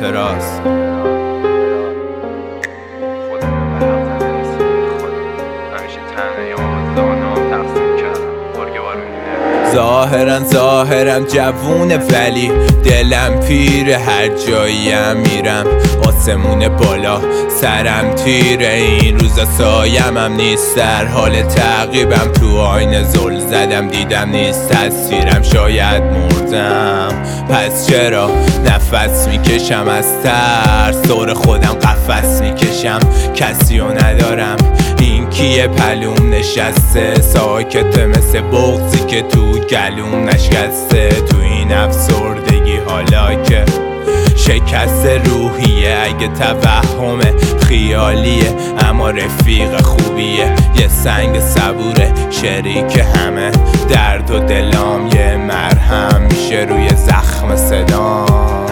خاطراست. ظاهرم جوونه ولی دلم پیره، هر جاییم میرم آسمون بالا سرم تیره. این روزا سایمم نیست، در حال تعقیبم، تو آینه زل زدم دیدم نیست تصویرم. شاید مردم پس چرا نفس میکشم از ترس، دور خودم قفس میکشم کسیو ندارم. این کیه پلوم نشسته ساکته مثل بغضی که تو گلوم نشکسته. تو این افسردگی حالا که شکست روحیه، اگه توهم خیالیه اما رفیق خوبیه. یه سنگ صبوره شریک همه درد و دلام، یه مرهم میشه روی زخم صدام.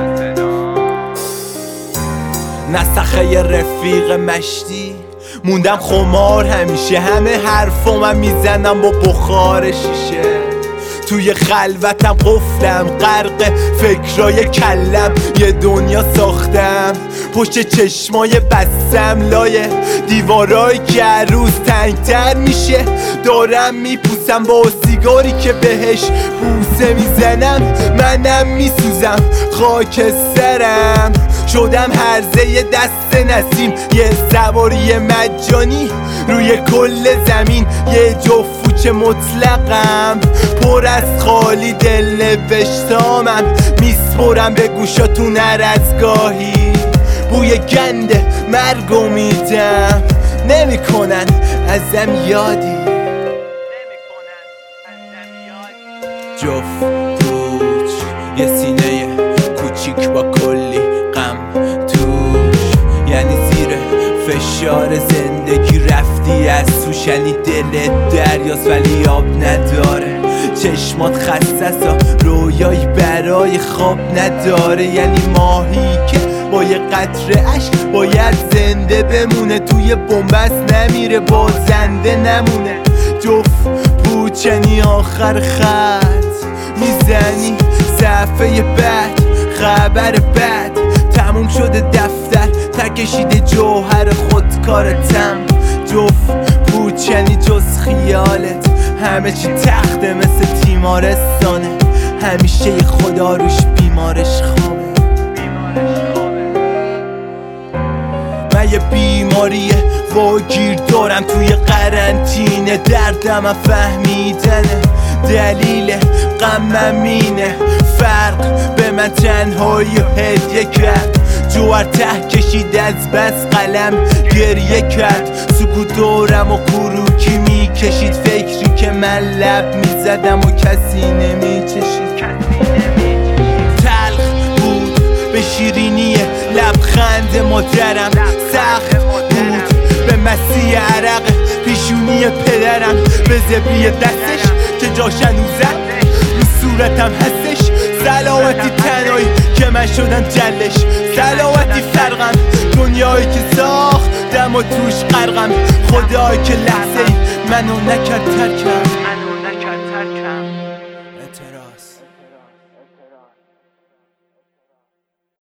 نسخه رفیق مشتی موندم خمار، همیشه همه حرفام میزنم با بخار شیشه. توی خلوتم قفلم غرق فکرای کلم، یه دنیا ساختم پشت چشمای بستم، لایه دیوارایی که هر روز تنگتر میشه. دارم میپوسم با سیگاری که بهش بوسه میزنم، منم میسوزم خاکسترم شدم هرزه دست نسیم. یه سواری مجانی روی کل زمین، یه جفت مطلقم پر از خالی دل نوشتامم. میسپرم به گوشاتون هر از گاهی بوی گنده مرگو میدم، نمیکنن ازم یادی. جفت پوچ یه سینه کوچیک با کلی غم توش، یعنی زیر فشار زندگی رفتی از توش. یعنی دلت دریاست ولی آب نداره، چشمات خسته‌سا رویایی برای خواب نداره. یعنی ماهی که با یه قطره عشق باید زنده بمونه، توی بنبست نمیره بازنده نمونه. جفت پوچ یعنی آخر خط میزنی صفحه بعد، خبر بد تموم شده دفتر تکشیده جوهر خودکارتم. جفت پوچ یعنی جز خیالت همه چی تخته مثل تیمارستانه، همیشه یه خدا روش بیمارش خوابه. من یه بیماریه واگیر دارم توی قرنطینه، دردم فهمیدنه دلیل غمم اینه. فرق به من تنهایی و هدیه کرد، جوهر ته کشید از بس قلم گریه کرد. سکوت دورم و کروکی میکشید، فکری که من لب میزدم و کسی نمیچشید. تلخ بود به شیرینی لبخند مادرم، سخت بود به مسیح عرق پیشونی پدرم. به زبری دستش که جاش هنوزم رو صورتم هستش، سلامتی تنهایی که من شدم جلش. سلامتی فرقم دنیایی که ساختم و توش غرقم، خدایی که لحظه منو نکرد ترکم.